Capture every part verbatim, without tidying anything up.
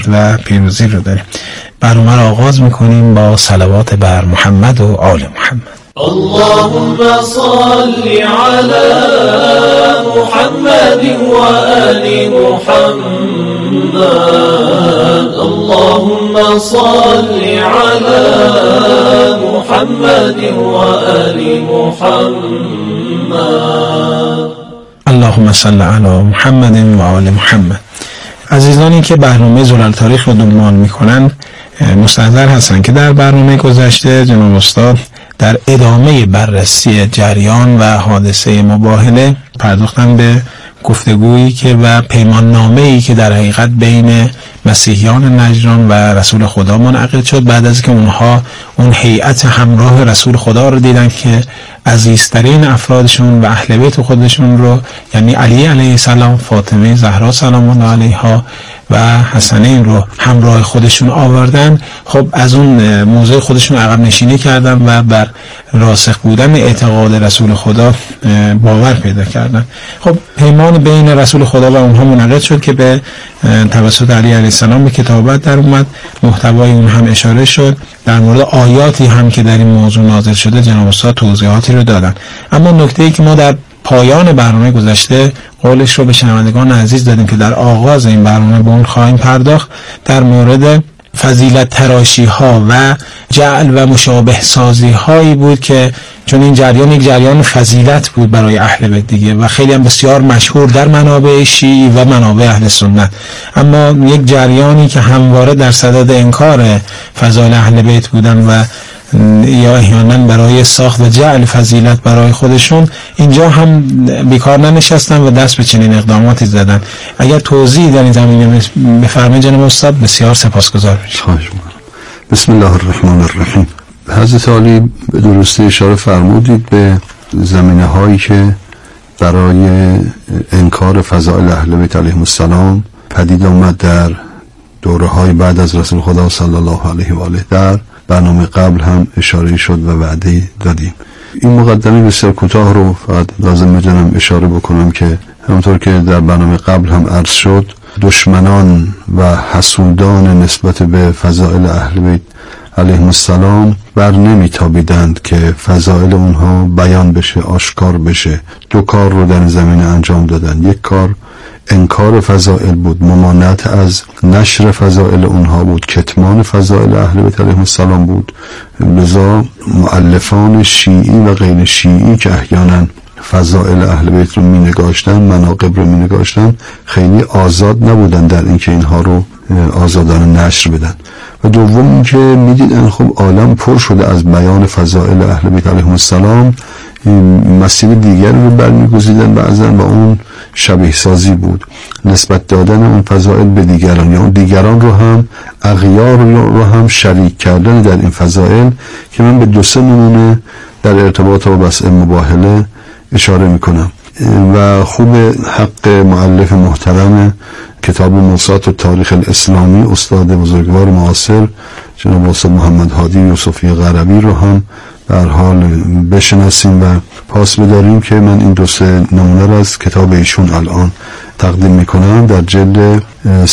و پیروزی رو داریم. برنامه رو آغاز میکنیم با صلوات بر محمد و آل محمد. اللهم صل على محمد وآل محمد. اللهم صل على محمد وآل محمد. اللهم صل علی محمد و آل محمد. عزیزانی که برنامه زلال تاریخ رو دنبال میکنن مستحضر هستن که در برنامه گذشته جناب استاد در ادامه بررسی جریان و حادثه مباهله پرداختن به گفتگویی که و پیمان نامه‌ای که در حقیقت بین مسیحیان نجران و رسول خدا منعقد شد بعد از که اونها اون هیئت همراه رسول خدا رو دیدن که عزیزترین افرادشون و اهل بیت خودشون رو، یعنی علی علیه السلام، فاطمه زهرا سلام الله علیها و حسنین رو همراه خودشون آوردن. خب از اون موضع خودشون عقب نشینی کردن و بر راسخ بودن اعتقاد رسول خدا باور پیدا کردن. خب پیمان بین رسول خدا و اونها منعقد شد که به توسط علی علیه السلام به کتابت در اومد. محتوای اون هم اشاره شد. در مورد آیاتی هم که در این موضوع نازل شده جناب استاد توضیحاتی رو دادن. اما نکته‌ای که ما در پایان برنامه گذشته قولش رو به شنوندگان عزیز دادیم که در آغاز این برنامه به اون خواهیم پرداخت، در مورد فضیلت تراشی ها و جعل و مشابه سازی هایی بود که چون این جریان یک جریان فضیلت بود برای اهل بیت دیگه و خیلی هم بسیار مشهور در منابع شیعی و منابع اهل سنت، اما یک جریانی که همواره در صدد انکار فضایل اهل بیت بودن و یا احیانا برای ساخت و جعل فضیلت برای خودشون، اینجا هم بیکار ننشستن و دست به چنین اقداماتی زدن. اگر توضیح در این زمینه بفرمایید جناب استاد بسیار سپاسگزار میشم. بسم الله الرحمن الرحیم. حضرت علی به درستی اشاره فرمودید به زمینه هایی که برای انکار فضائل اهل بیت علیهم السلام پدید آمد در دوره های بعد از رسول خدا صلی الله علیه و آله. در برنامه قبل هم اشاره شد و وعده دادیم. این مقدمه بسیار کوتاه رو فقط لازم می‌دونم اشاره بکنم که همونطور که در برنامه قبل هم عرض شد، دشمنان و حسودان نسبت به فضائل اهل بیت علیهم السلام بر نمیتابیدند که فضائل اونها بیان بشه، آشکار بشه. دو کار رو در زمینه انجام دادن. یک کار انکار فضائل بود، ممانعت از نشر فضائل اونها بود، کتمان فضائل اهل بیت علیهم السلام بود. لذا مؤلفان شیعی و غیر شیعی که احیانا فضائل اهل بیت رو می نگاشتن، مناقب رو می نگاشتن، خیلی آزاد نبودن در اینکه اینها رو آزادانه نشر بدن. و دوم اینکه می دیدن خب عالم پر شده از بیان فضائل اهل بیت علیهم السلام، مسیر دیگر رو برمیگزیدن بعضن و اون شبیه سازی بود، نسبت دادن اون فضائل به دیگران، یا اون دیگران رو هم اغیار رو هم شریک کردن در این فضائل که من به دو سه نمونه در ارتباط با بحث مباهله اشاره میکنم. و خوب حق مؤلف محترم کتاب موسوعات التاریخ الاسلامی استاد بزرگوار معاصر جناب استاد محمد هادی یوسفی غربی رو هم در حال بشناسیم و پاس بداریم که من این دو سه نمونه را از کتاب ایشون الان تقدیم میکنم. در جلد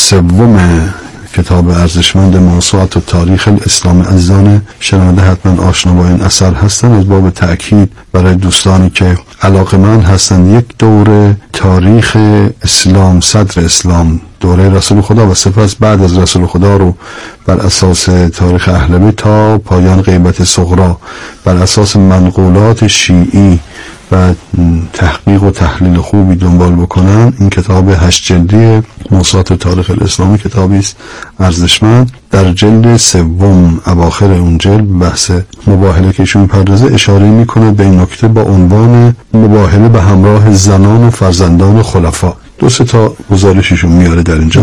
سوم کتاب ارزشمند موسوعات التاریخ الاسلامی، عزیزان شنونده حتما آشنا با این اثر هستن. از باب تأکید برای دوستانی که علاقه‌مند هستند، یک دوره تاریخ اسلام، صدر اسلام، دوره رسول خدا و سپس بعد از رسول خدا رو بر اساس تاریخ اهل بیت تا پایان غیبت صغرا بر اساس منقولات شیعی و تحقیق و تحلیل خوبی دنبال بکنن. این کتاب هشت جلدی موسوعات تاریخ الاسلامی کتابی است ارزشمند. در جلد سوم اواخر اون جلد بحث مباهله که ایشون می‌پردازه اشاره میکنه به این نکته با عنوان مباهله به همراه زنان و فرزندان خلفا. دو سه تا گزارششون میاره در اینجا.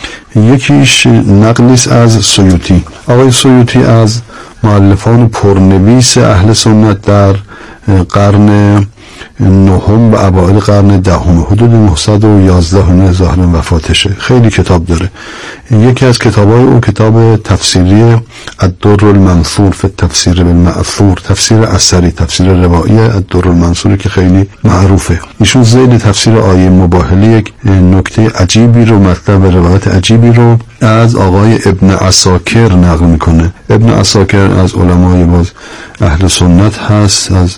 یکیش نقلیست از سیوطی. آقای سیوطی از مؤلفان پرنویس اهل سنت در قرن نهم و اوائل قرن دهم، حدود نهصد و یازده ظاهرا وفاتشه. خیلی کتاب داره. یکی از کتابای اون کتاب تفسیری الدر المنثور فی التفسیر بالمأثور، تفسیر اثری، تفسیر روایی الدر المنثور که خیلی معروفه. ایشون ذیل تفسیر آیه مباهله یک نکته عجیبی رو، مطلب و روایت عجیبی رو از آقای ابن عساکر نقل میکنه. ابن عساکر از علمای باز اهل سنت هست، از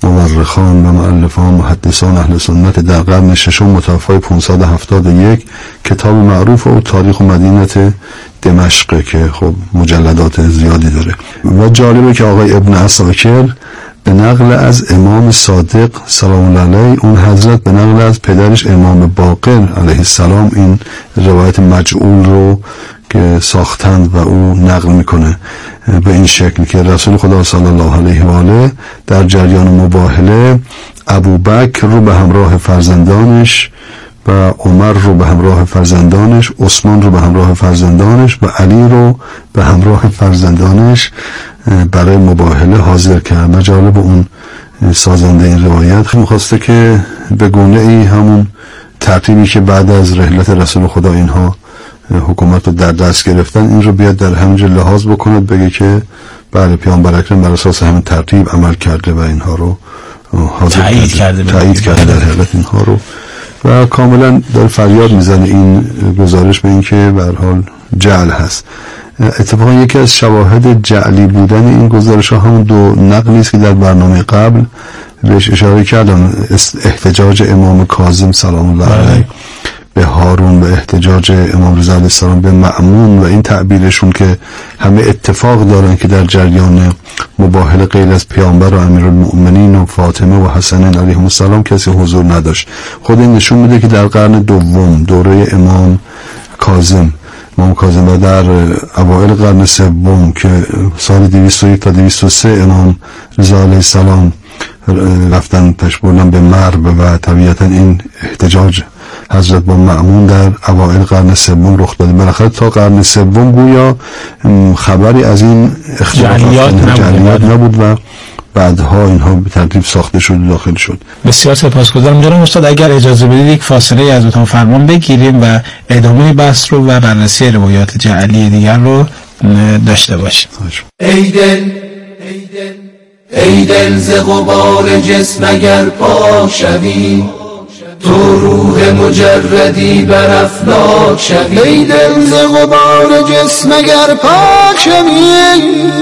مورخان و مؤلفان محدثان اهل سنت در قرن ششم متوفای پانصد و هفتاد و یک. کتاب معروف او تاریخ مدینه دمشق که خب مجلدات زیادی داره. و جالبه که آقای ابن عساکر به نقل از امام صادق سلام الله علیه، اون حضرت به نقل از پدرش امام باقر علیه السلام این روایت مجعول رو که ساختند و او نقل میکنه به این شکل که رسول خدا صلی الله علیه و آله در جریان مباهله ابوبکر رو به همراه فرزندانش و عمر رو به همراه فرزندانش، عثمان رو به همراه فرزندانش و علی رو به همراه فرزندانش برای مباهله حاضر کرد. مجالب اون سازنده این روایت میخواسته که به گونه ای همون ترتیبی که بعد از رحلت رسول خدا اینها حکومت رو در دست گرفتن، این رو بیاد در همینجا لحاظ بکنه، بگه که بله پیامبر اکرم بر اساس همین ترتیب عمل کرده و اینها رو حاضر تایید کرده تایید کرده در حقیقت اینها رو، و کاملا داره فریاد میزنه این گزارش به این که به هر حال جعل هست. اتفاقا یکی از شواهد جعلی بودن این گزارش ها همون دو نقلی است که در برنامه قبل بهش اشاره کردم، احتجاج امام کاظم سلام الله علیه به هارون و احتجاج امام رضا علیه السلام به مأمون و این تعبیرشون که همه اتفاق دارن که در جریان مباهله غیر از پیامبر و امیرالمؤمنین و فاطمه و حسنین علیهم السلام کسی حضور نداشت. خود این نشون میده که در قرن دوم دوره امام کاظم امام کاظم و در اوایل قرن سوم که سال دویست و یک تا دویست و سه امام رضا علیه السلام رفتن پش بردن به مرو و طبیعتا این احتجاج حضرت با مأمون در اوائل قرن سوم رخ داده. بالاخره تا قرن سوم گویا خبری از این اختلافات جعلیات نبود و بعدها اینها به ترتیب ساخته شد و داخل شد. بسیار سپاسگزارم جناب استاد. اگر اجازه بدید یک فاصله از اتاق فرمان بگیریم و ادامه بحث رو و بررسی روایات جعلی دیگر رو داشته باشیم. ای دل ای دل ز غبار جسم اگر پاک شوی، تو روح مجردی بر افلاک شوی. ای دل ز غبار جسم اگر پاک شوی،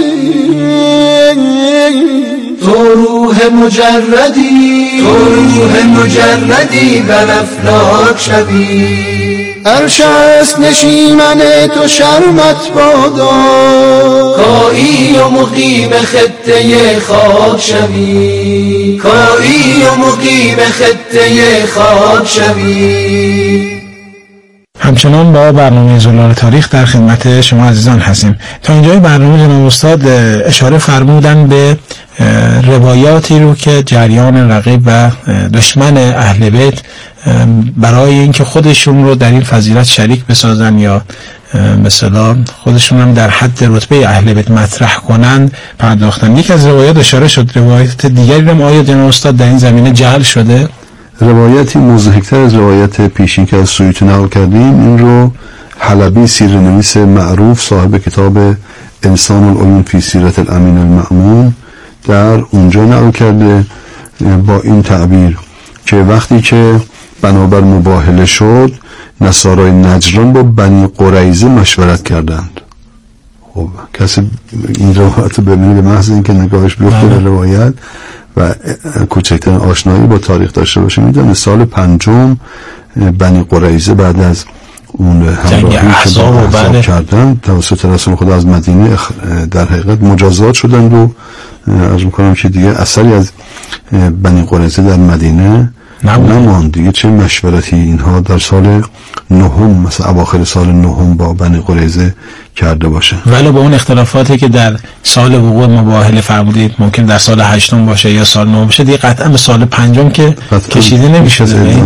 تو روح مجردی تو روح مجردی بر افلاک شوی. عرش است نشیمن تو شرمت بادا، کایی و مقیم خطه خاک شوی. کایی و مقیم خطه خاک شوی. همچنان با برنامه زلال تاریخ در خدمت شما عزیزان هستیم. تا اینجای برنامه جناب استاد اشاره فرمودن به روایاتی رو که جریان رقیب و دشمن اهل بیت برای اینکه خودشون رو در این فضیلت شریک بسازن یا مثلا خودشون هم در حد رتبه اهل بیت مطرح کنن پرداختن. یک از روایات اشاره شد، روایت دیگری هم آیا جناب استاد در این زمینه جعل شده؟ روایتی مضحک‌تر از روایت پیشین که از سیوطی نقل کردیم، این رو حلبی سیره‌نویس معروف صاحب کتاب انسان العیون فی سیرت الامین المأمون در اونجا نقل کرده با این تعبیر که وقتی که بنابر مباهله شد نصارای نجران با بنی قریظه مشورت کردند. خب کسی این روایت رو ببینه به محض اینکه نگاهش بیفته به روایت و کوچکترین آشنایی با تاریخ داشته باشه میدونه سال پنجم بنی قریظه بعد از اون همراهی که با احزاب کردن توسط رسول خدا از مدینه در حقیقت مجازات شدند و عرض میکنم که دیگه اثری از بنی قریظه در مدینه نماند. دیگه چه مشورتی اینها در سال نهم مثلا اواخر سال نهم با بنی قریظه کرده باشن. ولی با اون اختلافاتی که در سال وقوع مباهله فرمودید ممکن در سال هشتم باشه یا سال نهم باشه، دیگه قطعا به سال پنجم که کشیده نمیشه.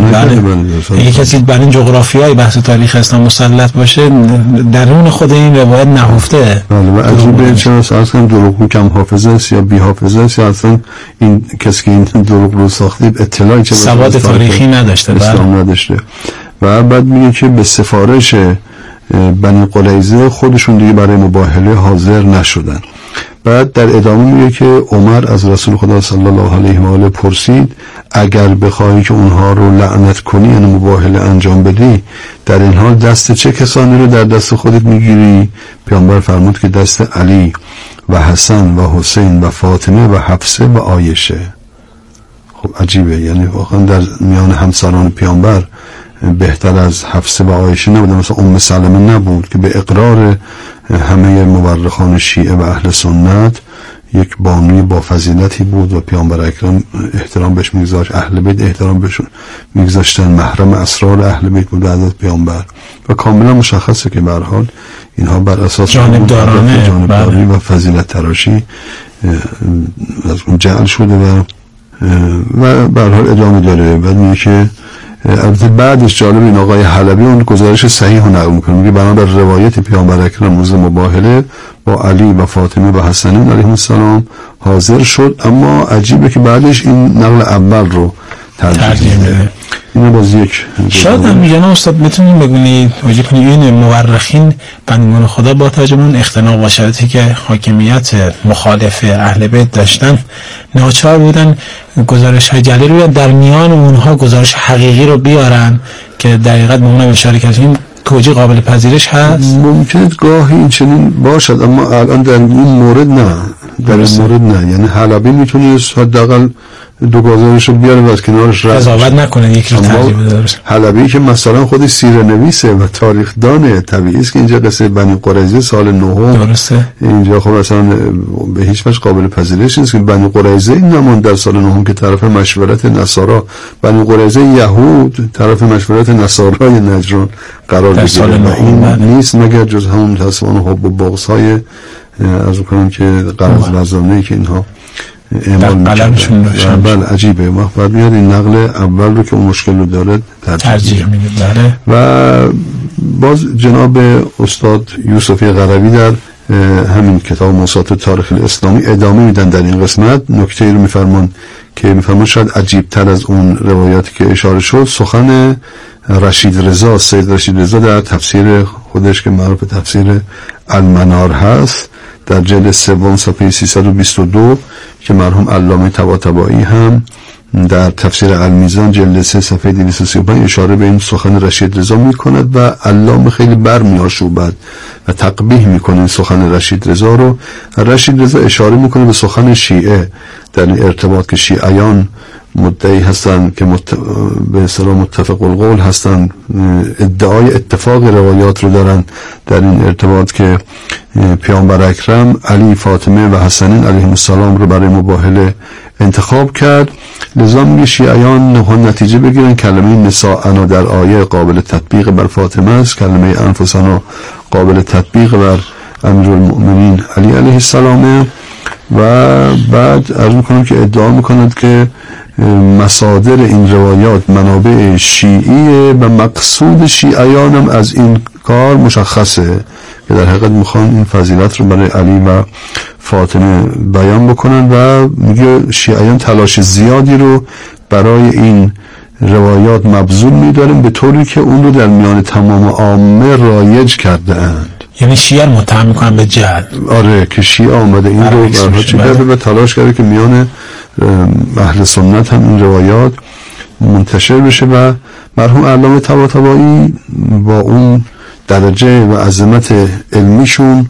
اگه کسی برای این جغرافیای بحث تاریخ اسلام مسلط باشه، درون خود این روایت نهفته. بله، و عجیبه چرا اصلا دروغگو کم حافظه است یا بی حافظه است، یا اصلا این کسی که این دروغ رو ساخته اطلاعی چه سواد تاریخی نداشته، اسلام نداشته. و بعد میگه که به سفارش بنی قریظه خودشون دیگه برای مباهله حاضر نشدن. بعد در ادامه میگه که عمر از رسول خدا صلی الله علیه و آله پرسید اگر بخواهی که اونها رو لعنت کنی، یعنی مباهله انجام بدی، در این حال دست چه کسانی رو در دست خودت میگیری؟ پیامبر فرمود که دست علی و حسن و حسین و فاطمه و حفصه و عایشه. خب عجیبه، یعنی واقعا در میان همسران پیامبر بهتر از حفصه و عایشه نبود، مثلا ام سلمه نبود که به اقرار همه مورخان شیعه و اهل سنت یک بانوی با فضیلتی بود و پیامبر اکرم احترام بهش میگذاشت، اهل بیت احترام بهشون میگذاشتن، محرم اسرار اهل بیت بود بعد از پیامبر. و کاملا مشخصه که به هر حال اینها بر اساس جانبدارانه جانبداری و فضیلت تراشی از اون جعل شده و و به هر حال ادامه داره. بعد میگه که البته بعدش جالب این آقای حلبی اون گزارش صحیح رو نقل میکنه، میگه بنابر روایت پیامبر اکرم روز مباهله با علی و فاطمه و حسنین علیهم السلام حاضر شد، اما عجیبه که بعدش این نقل اول رو ترجیح میده. اینو باز یک شاید هم میگن استاد بتونیم بگونید واجه کنید این مورخین بندگان خدا با توجه به اون اختناق و شرایطی که حاکمیت مخالف اهل بیت داشتن ناچار بودن گزارش های جعلی رو در میان اونها گزارش حقیقی رو بیارن که در حقیقت به اونم اشاره کردیم توجیه قابل پذیرش هست. ممکنه گاهی این چنین باشد، اما الان در این مورد نه، در این مورد نه. یعنی حلبی میتونه حداقل دو گزارش رو بیاره و از کنارش رد قضاوت نکنه، یکی رو ترجیح بده. حلبی که مثلا خودش سیره نویسه و تاریخ دانه، طبیعی است که اینجا قصه بنی قریظه سال نهم درسته، اینجا خب اصلا به هیچ وجه قابل پذیرش نیست که بنی قریظه این نمون در سال نهم که طرف مشورت نصارا، بنی قریظه یهود طرف مشورت نصارای نجران قرار گرفته و این نیست مگر جز همون تصوان حب و بغض‌های از کنم که قرض وزانه‌ای که اینها اعمال میکنه. بله عجیبه. ما باید بیاد این نقل اول رو که اون مشکل رو داره ترجیح میده. و باز جناب استاد یوسفی قروی در همین کتاب موسوعات تاریخ الاسلامی ادامه میدن در این قسمت. نکته رو میفرمان که میفرمان شاید عجیب تر از اون روایاتی که اشاره شد سخن رشید رضا، سید رشید رضا در تفسیر خودش که معروف تفسیر المنار هست در جلد سوم صفحه سیصد و بیست و دو که مرحوم علامه طباطبایی هم در تفسیر المیزان جلد سه صفحه دویست و سی و پنج اشاره به این سخن رشید رضا میکند و علامه خیلی برمی‌آشوبد و تقبیح میکنه این سخن رشید رضا رو. رشید رضا اشاره میکنه به سخن شیعه در این ارتباط که شیعیان مدعی هستند که مت... به اصطلاح متفق القول هستند، ادعای اتفاق روایات رو دارن در این ارتباط که پیامبر اکرم علی، فاطمه و حسنین علیهم السلام رو برای مباهله انتخاب کرد. لذا میگه شیعیان نهان نتیجه بگیرن کلمه نساءنا در آیه قابل تطبیق بر فاطمه است، کلمه انفسنا قابل تطبیق بر امیرالمؤمنین علی علیه السلام. و بعد عرض میکنم که ادعا میکنند که مصادر این روایات منابع شیعیه و مقصود شیعیان هم از این کار مشخصه که در حقیقت میخوان این فضیلت رو برای علی و فاطمه بیان بکنن و میگه شیعیان تلاش زیادی رو برای این روایات مبذول میدارن به طوری که اون رو در میان تمام عامه رایج کرده اند. یعنی شیعه رو متهم میکنن به جهل. آره که شیعه آمده این رو برها چی کرده و تلاش کرده که میان اهل سنت هم این روایات منتشر بشه و مرحوم علامه طباطبایی با اون درجه و عظمت علمیشون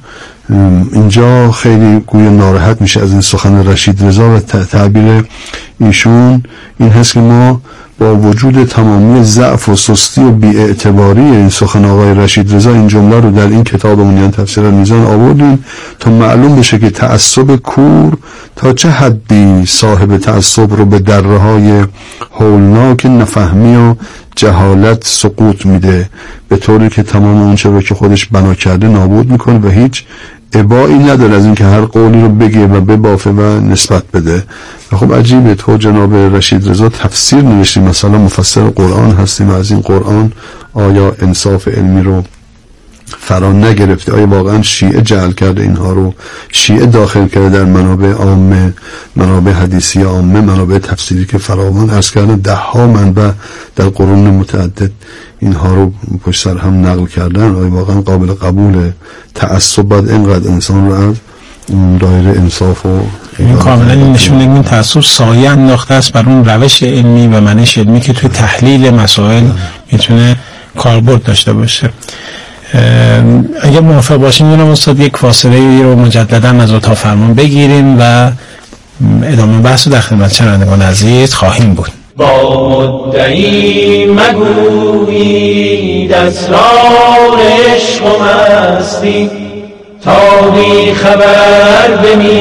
اینجا خیلی گویا ناراحت میشه از این سخن رشید رضا و تعبیر ایشون این هست که ما با وجود تمامی ضعف و سستی و بی‌اعتباری این سخن آقای رشید رضا این جمله رو در این کتابمون یعنی تفسیر المیزان آوردیم تا معلوم بشه که تعصب کور تا چه حدی صاحب تعصب رو به دره‌های هولناک نفهمی و جهالت سقوط میده، به طوری که تمام اون چه که خودش بنا کرده نابود میکنه و هیچ ابایی نداره از اینکه هر قولی رو بگه و ببافه و نسبت بده. و خب عجیبه تو جناب رشید رضا تفسیر نوشتیم، مثلا مفسر قرآن هستیم، از این قرآن آیا انصاف علمی رو فرا نگرفته؟ آیا واقعا شیعه جعل کرده اینها رو؟ شیعه داخل کرده در منابع عامه، منابع حدیثی عامه، منابع تفسیری که فراوان عرض کردن ده ها منبع در قرون متعدد اینها رو پشت سر هم نقل کردن. آیا واقعا قابل قبوله؟ تعصب باید اینقدر انسان رو از دایره انصاف و این کاملا این نشون میده این تعصب سایه انداخته است بر اون روش علمی و منش علمی که توی تحلیل مسائل میتونه کاربرد داشته باشه. اگر موافق باشیم میونم استاد یک فاصله رو مجددا از اتاق فرمان بگیریم و ادامه بحث رو در خدمت شنوندگان عزیز خواهیم بود. با مدعی مگویید اسرار عشق و مستی تا بی خبر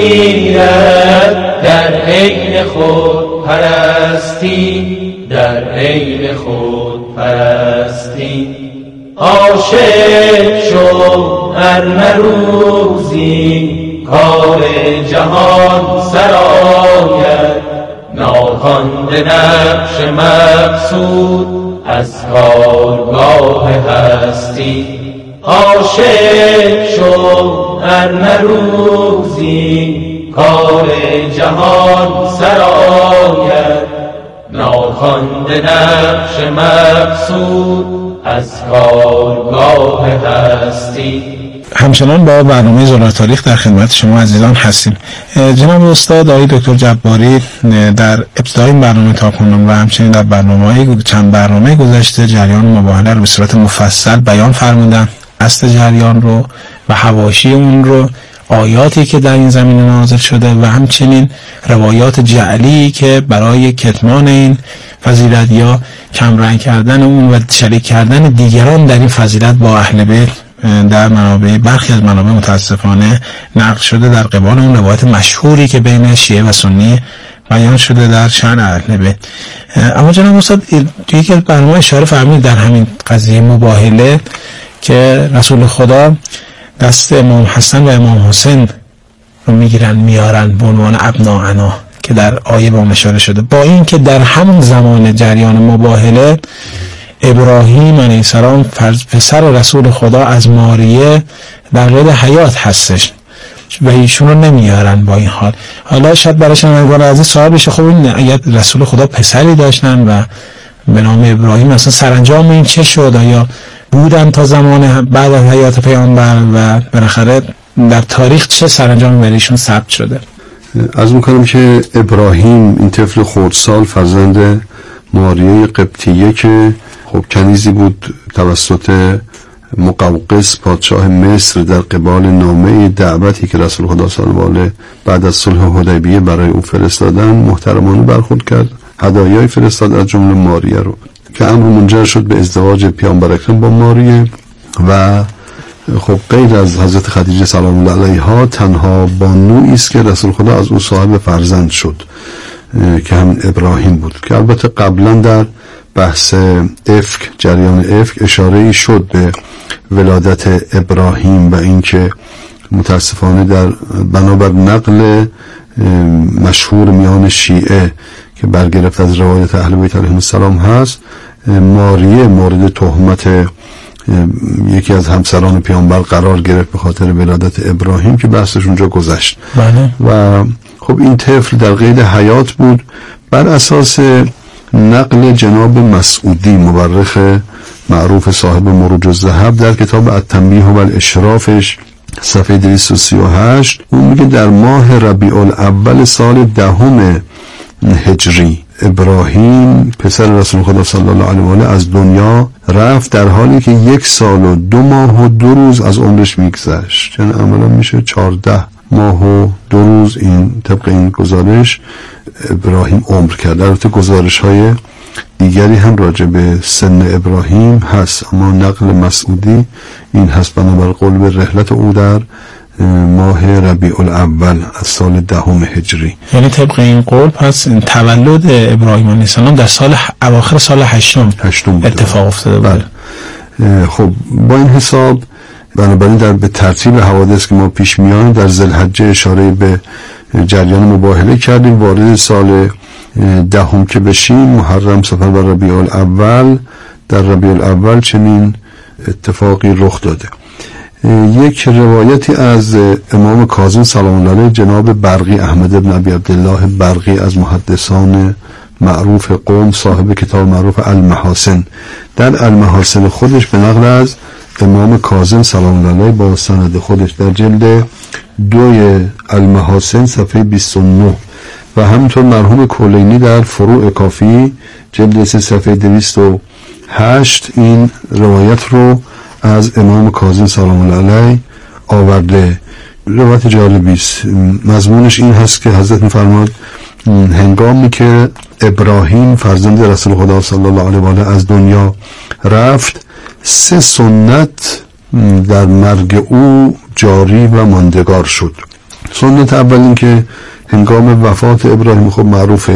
بمیرد در عین خود پرستی، در عین خود پرستی. عاشق شو ار نه روزی کار جهان سراید، ناخوانده نقش مقصود از کارگاه هستی. عاشق شو ار نه روزی کار جهان سراید، ناخوانده نقش مقصود از کارگاه هستی. همچنان با برنامه زلال تاریخ در خدمت شما عزیزان هستیم. جناب استاد آقای دکتر جباری در ابتدای برنامه تاکنون و همچنین در برنامه‌های چند برنامه گذشته جریان مباهله رو به صورت مفصل بیان فرمودن، اصل جریان رو و حواشی اون رو، آیاتی که در این زمینه نازل شده و همچنین روایات جعلی که برای کتمان این فضیلت یا کمرنگ کردن اون و شریک کردن دیگران در این فضیلت با اهل بیت در منابع برخی از منابع متاسفانه نقل شده در قبال اون روایت مشهوری که بین شیعه و سنی بیان شده در شأن اهل بیت. اما جناب استاد توی یک برنامه اشاره فرمودید در همین قضیه مباهله که رسول خدا دست امام حسن و امام حسین رو میگیرن میارن به عنوان ابناءنا که در آیه با اشاره شده، با این که در همون زمان جریان مباهله ابراهیم علیه السلام پسر رسول خدا از ماریه در قید حیات هستش و ایشون رو نمیارن. با این حال حالا شاید برای شنوندگان عزیز سوال بشه خب این اگر رسول خدا پسری داشتن و به نام ابراهیم اصلا سرانجام این چه شد؟ آیا بودن تا زمان بعد از حیات پیامبر و بالاخره در تاریخ چه سرانجامی برای ایشون ثبت شده؟ از میکنم که ابراهیم این طفل خردسال فرزند ماریه قبطیه که خب کنیزی بود توسط مقوقس پادشاه مصر در قبال نامه دعوتی که رسول خدا صلی الله علیه بعد از صلح حدیبیه برای او فرستادن محترمانه برخورد کرد، هدایای فرستاد از جمله ماریه رو که امر منجر شد به ازدواج پیامبر اکرم با ماریه و خب غیر از حضرت خدیجه سلام الله علیها تنها بانویی است که رسول خدا از او صاحب فرزند شد که هم ابراهیم بود که البته قبلا در بحث افک جریان افک اشاره‌ای شد به ولادت ابراهیم و اینکه متاسفانه در بنابر نقل مشهور میان شیعه که برگرفت از روایت اهل بیت علیهم السلام هست، ماریه مورد تهمت یکی از همسران پیامبر قرار گرفت به خاطر ولادت ابراهیم که بحثش اونجا گذشت. بله. و خب این طفل در قید حیات بود بر اساس نقل جناب مسعودی مورخ معروف صاحب مروج الذهب در کتاب التنبیه و الاشرافش صفحه دویست و سی و هشت اون میگه در ماه ربیع الاول سال دهم هجری ابراهیم پسر رسول خدا صلی الله علیه و آله از دنیا رفت در حالی که یک سال و دو ماه و دو روز از عمرش میگذشت، یعنی عملا میشه چهارده ماه و دو روز این طبق این گزارش ابراهیم عمر کرد. البته گزارش های دیگری هم راجع به سن ابراهیم هست، اما نقل مسعودی این هست بنابر قول به رحلت او در ماه ربیع الاول از سال دهم هجری. یعنی طبق این قول پس تولد ابراهیم علیه السلام در سال اواخر سال هشتم هشتم اتفاق افتاده بود. خب با این حساب بنابراین در به ترتیب حوادث که ما پیش میان در ذوالحجه اشاره به جریان مباهله کردیم، وارد سال دهم که بشیم محرم، صفر و ربیع الاول، در ربیع الاول چنین اتفاقی رخ داده. یک روایتی از امام کاظم سلام الله علیه جناب برقی احمد بن ابی عبدالله برقی از محدثان معروف قوم، صاحب کتاب معروف المحاسن، در المحاسن خودش به نقل از امام کاظم سلام الله علیه با سند خودش در جلد دوی المحاسن صفحه بیست و نه و همینطور مرحوم کلینی در فروع کافی جلد سه صفحه دویست و هشت این روایت رو از امام کاظم سلام الله علیه آورده. روایت جالبی است. مضمونش این هست که حضرت می‌فرماد هنگامی که ابراهیم فرزند رسول خدا صلی الله علیه و آله از دنیا رفت، سه سنت در مرگ او جاری و ماندگار شد. سنت اول این که هنگام وفات ابراهیم خب معروف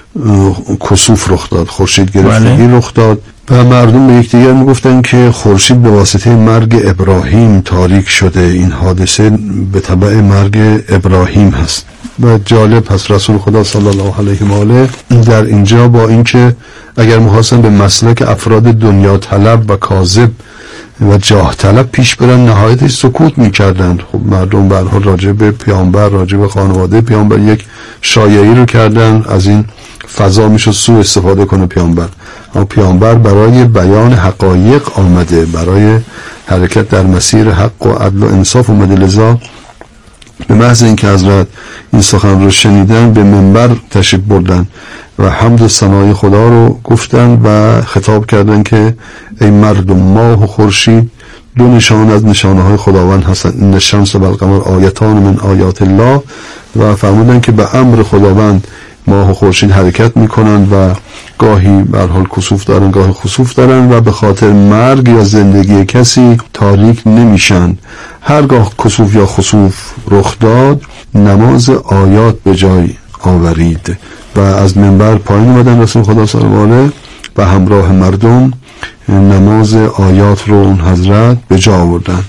کسوف رخ داد، خورشید گرفتگی رخ داد و مردم به یکدیگر میگفتن که خورشید به واسطه مرگ ابراهیم تاریک شده، این حادثه به تبع مرگ ابراهیم هست. و جالب پس رسول خدا صلی الله علیه و آله در اینجا با اینکه اگر می‌خواستن به مسلک افراد دنیا طلب و کاذب و جاه طلب پیش برن، نهایتش سکوت میکردند. خب مردم به هر حال راجع به پیامبر، راجع به خانواده پیامبر یک شایعی رو کردن، از این فضا میشه سوء استفاده کنه پیامبر. اما پیامبر برای بیان حقایق آمده، برای حرکت در مسیر حق و عدل و انصاف اومده، لذا به محض اینکه حضرت این سخن رو شنیدن به منبر تشریف بردن و حمد و ثنای خدا رو گفتن و خطاب کردن که ای مردم، ماه و خورشید دو نشان از نشانه های خداوند هستند، این الشمس و القمر آیتان من آیات الله، و فرمودن که به امر خداوند ماه و خورشید حرکت میکنند و گاهی به هر حال کسوف دارن، گاهی خسوف دارن و به خاطر مرگ یا زندگی کسی تاریک نمیشن. هرگاه کسوف یا خسوف رخ داد نماز آیات به جای آورید. و از منبر پایین اومدن رسول خدا صلی الله علیه و آله و همراه مردم نماز آیات رو اون حضرت به جا آوردن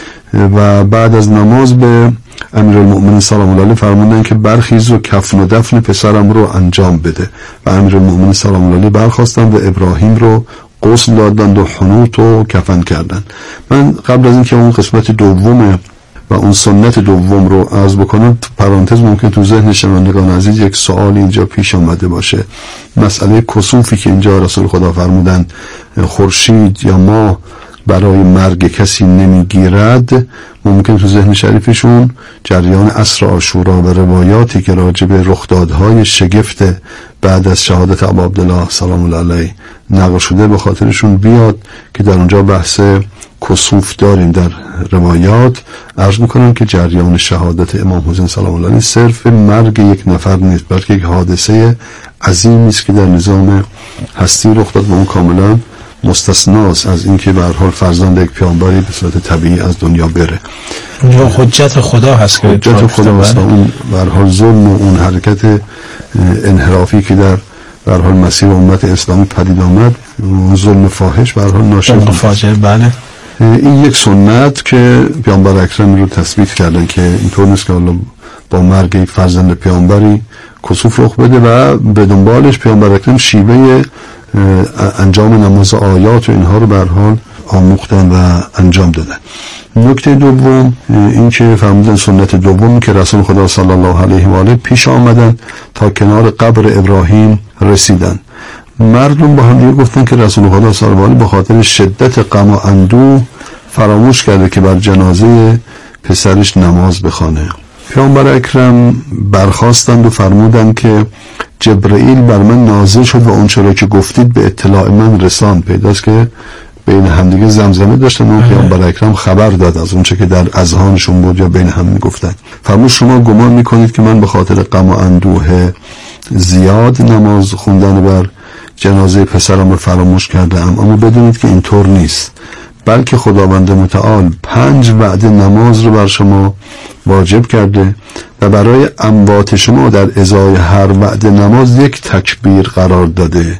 و بعد از نماز به امیرالمؤمنین سلام الله علیه فرمودن که برخیز و کفن و دفن پسرم رو انجام بده و امیرالمؤمنین سلام الله علیه برخواستن و ابراهیم رو غسل دادند و حنوط و کفن کردن. من قبل از اینکه اون قسمت دوم و اون سنت دوم رو عرض بکنم، تو پرانتز ممکن تو ذهن شنوندگان عزیز یک سوال اینجا پیش آمده باشه. مسئله کسوفی که اینجا رسول خدا فرمودن خورشید یا ماه برای مرگ کسی نمیگیرد، ممکن تو ذهن شریفشون جریان عصر عاشورا و روایاتی که راجع به رخدادهای شگفت بعد از شهادت ابا عبدالله سلام الله علیه نقل شده به خاطرشون بیاد که در اونجا بحث کسوف داریم در روایات. عرض میکنم که جریان شهادت امام حسین سلام الله علیه صرف مرگ یک نفر نیست، بلکه یک حادثه عظیمی است که در نظام هستی رخ داد و اون کاملا مستثناست از اینکه به هر حال فرزند یک پیامبری به صورت طبیعی از دنیا بره. اونجا حجت خدا هست که حجت خدا هست. اون به هر حال ظلم و اون حرکت انحرافی که در به هر حال مسیر امت اسلامی پدید آمد، اون ظلم فاحش به هر حال ناشی فاجعه. بله، این یک سنت که پیامبر اکرم رو تثبیت کردن که اینطور نیست که حالا با مرگ یک فرزند پیامبری کسوف رخ بده و به دنبالش پیامبر اکرم شیوه انجام نماز آیات و اینها رو به هر حال آموختن و انجام دادن. نکته دوم این که فرمودن سنت دوم که رسول خدا صلی الله علیه و آله پیش آمدن تا کنار قبر ابراهیم رسیدن. مردم با هم دیگه گفتن که رسول خدا صلی الله علیه و آله به خاطر شدت غم و اندوه فراموش کرده که بر جنازه پسرش نماز بخوانه. پیامبر اکرم برخاستند و فرمودند که جبرئیل بر من نازل شد و اون چرا که گفتید به اطلاع من رساند. پیداست که بین همدیگه زمزمه داشتن و پیامبر اکرم خبر داد از اون چه که در اذهانشون بود یا بین هم میگفتن. فرمود شما گمان میکنید که من به خاطر غم و اندوه زیاد نماز خوندن بر جنازه پسرم رو فراموش کردم. اما بدونید که اینطور نیست، بلکه خداوند متعال پنج وعده نماز رو بر شما واجب کرده و برای اموات شما در ازای هر وعده نماز یک تکبیر قرار داده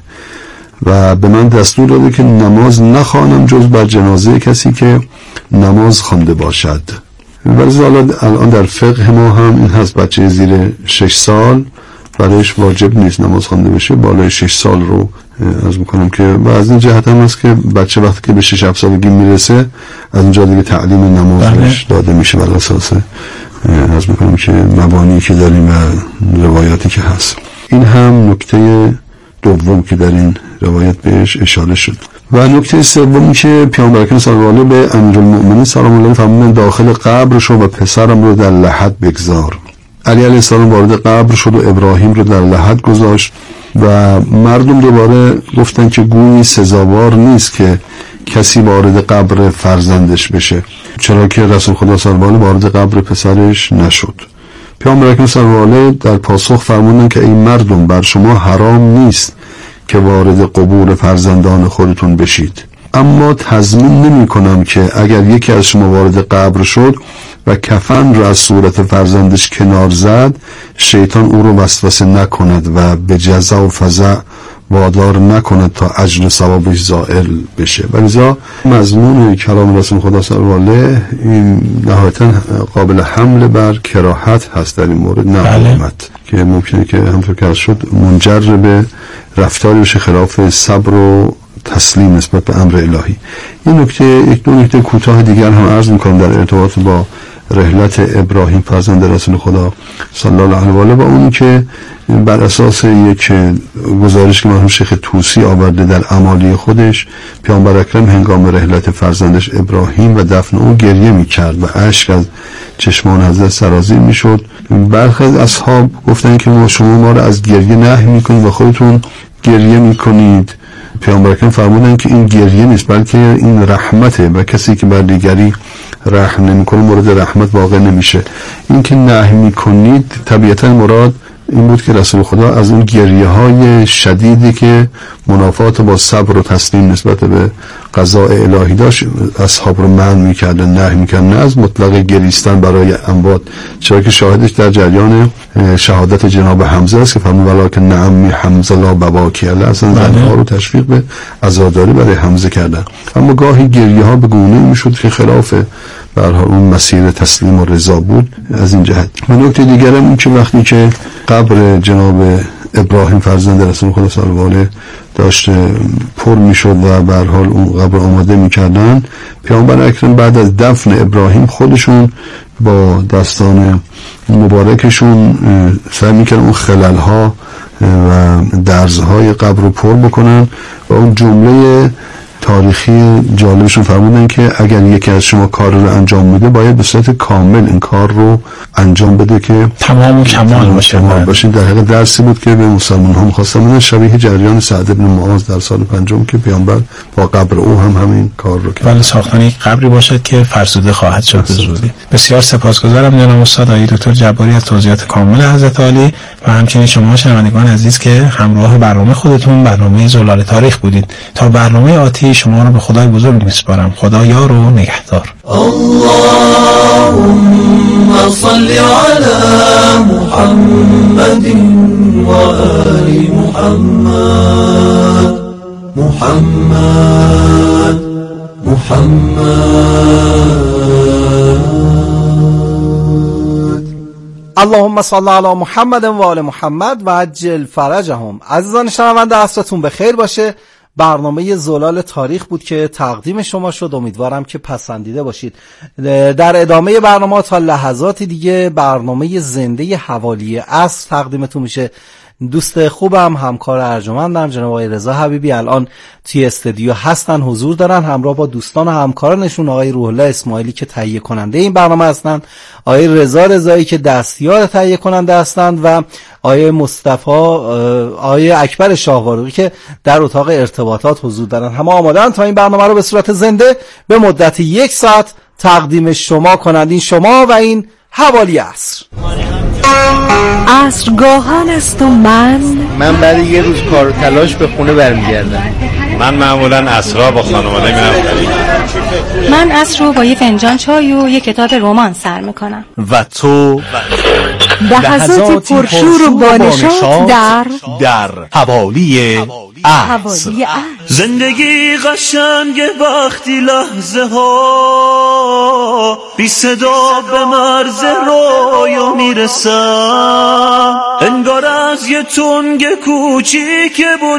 و به من دستور داده که نماز نخوانم جز بر جنازه کسی که نماز خوانده باشد. ولی الان در فقه ما هم این هست، بچه زیر شش سال برایش واجب نیست نماز خوانده بشه، بالای شش سال رو از میکنم که و از این جهت هم هست که بچه وقتی که به شش هفت سالگی میرسه از اینجا دیگه تعلیم نمازش داده میشه بر اساس از میکنم که مبانی که داریم و روایاتی که هست. این هم نکته دوم که در این روایت بهش اشاره شد. و نکته سومی که پیامبر اکرم صلی الله علیه و آله به امیرالمؤمنین سلام الله علیه فرمودن داخل قبر شو و پسرم رو در لحد بگذار. علی علیه السلام وارد قبر شد و ابراهیم رو در لحد گذاشت و مردم دوباره گفتن که گویی سزاوار نیست که کسی وارد قبر فرزندش بشه، چرا که رسول خدا صلی الله علیه و آله وارد قبر پسرش نشد. پیامبر اکرم صلی الله علیه و آله در پاسخ فرمودند که ای مردم، بر شما حرام نیست که وارد قبور فرزندان خودتون بشید، اما تضمین نمی کنم که اگر یکی از شما وارد قبر شد و کفن را از صورت فرزندش کنار زد، شیطان او رو وسوسه نکند و به جزا و فزع وادار نکند تا اجر ثوابش زائل بشه. ولذا مضمون کلام رسول خدا صلی الله علیه و آله این نهایتا قابل حمل بر کراهت هست در این مورد، نه حرمت، که ممکنه که همونطور که شد منجر به رفتاری بشه خلاف صبر و تسلیم نسبت به امر الهی. این نکته یک دو نکته کوتاه دیگر هم عرض میکنم در ارتباط با رحلت ابراهیم فرزند رسول خدا صلی الله علیه و آله و اون که بر اساس یک گزارش که مرحوم شیخ طوسی آورده در اعمالی خودش، پیامبر اکرم هنگام رحلت فرزندش ابراهیم و دفن او گریه میکرد و اشک از چشمان حضرت سرازیر میشد. برخی از اصحاب گفتن که ما شما ما را از گریه نهی میکنید و خودتون گریه میکنید. پیامبر اکرم فرمودن که این گریه نیست بلکه این رحمته و کسی که بر دیگری رحم نمیکنه مورد رحمت واقع نمیشه. این که نهی میکنید طبیعتا مراد این بود که رسول خدا از اون گریه های شدیدی که منافات با صبر و تسلیم نسبت به قضاء الهی داشت اصحاب رو منع میکردن، نهی میکردن، نه از مطلق گریستن برای اموات، چرا که شاهدش در جریان شهادت جناب حمزه است که فرمود ولکن نعمی حمزه لا بواکی علیه، اصلا زنها رو تشویق به عزاداری برای حمزه کردن. اما گاهی گریه ها به گونه میشد که خلاف برها اون مسیر تسلیم و رضا بود. از این جهت و نکته دیگر هم این که وقتی که قبر جناب ابراهیم فرزند رسول خدا صلی الله علیه داشت پر میشد و به هر حال اون قبر آماده میکردن، پیامبر اکرم بعد از دفن ابراهیم خودشون با دستان مبارکشون سعی میکردن اون خلل ها و درزهای قبر رو پر بکنن و اون جمله تاریخی جالبشون فرمودن که اگر یکی از شما کار رو انجام میده باید به صورت کامل این کار رو انجام بده که تمام و کمال باشه. باشه. در حقیقت درسی بود که به مسلمان ها می‌خواستن، شبیه جریان سعد بن معاذ در سال پنجم که پیامبر با قبر او هم همین کار رو کرد. ولی ساختن یک قبری باشد که فرسوده خواهد شد به زودی. بسیار سپاسگزارم جناب استاد آقای دکتر جباری از توضیحات کامل حضرت عالی و همچنین شما شنوندگان عزیز که همراه برنامه خودتون برنامه زلال تاریخ بودید. تا برنامه آتی شما رو به خدای بزرگ میسپارم. خدا یار و نگهدار. اللهم صل على محمد و آل محمد. محمد محمد. اللهم صل علی محمد و آل محمد و عجل فرجهم. عزیزان شنونده عصرتون بخیر باشه. برنامه زلال تاریخ بود که تقدیم شما شد، امیدوارم که پسندیده باشید. در ادامه برنامه تا لحظات دیگه برنامه زنده حوالی عصر تقدیمتون میشه. دوست خوبم، همکار ارجمندم جناب آقای رضا حبیبی الان توی استودیو هستن، حضور دارن همراه با دوستان و همکارانشون آقای روح الله اسماعیلی که تهیه کننده این برنامه هستن، آقای رضا رضایی که دستیار تهیه کننده هستند و آقای مصطفی آقای اکبر شاهواری که در اتاق ارتباطات حضور دارن. همه آمادن تا این برنامه رو به صورت زنده به مدت یک ساعت تقدیم شما کنند. این شما و این حوالی عصر. عصرگاهان است و من من بعد یه روز کار و تلاش به خونه برمیگردم. من معمولا عصرها با خانواده میرم خرید. من عصر رو با یه فنجان چای و یه کتاب رمان سر میکنم. و تو لحظات پرشور و بانشات در در حوالی عصر. زندگی قشنگه وقتی لحظه ها بی صدا به مرز رویا میرسن، انگار از یه تنگ کوچیک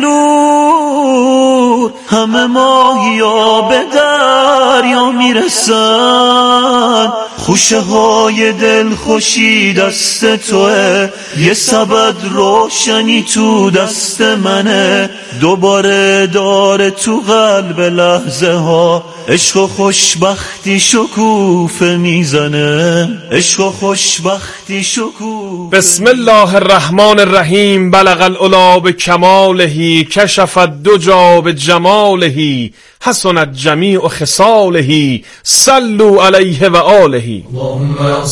بلور همه ماهیا به دریا میرسن. خوشه های دل خوشی دست توه، یه سبد روشنی تو دست منه، دوباره داره تو قلب لحظه ها عشق و خوشبختی شکوفه میزنه، عشق و خوشبختی شکوفه. بسم الله الرحمن الرحیم. بلغ العلا بکماله، کشف الدجی بجماله، حسنت جمیع خصاله، صلوا علیه و آله.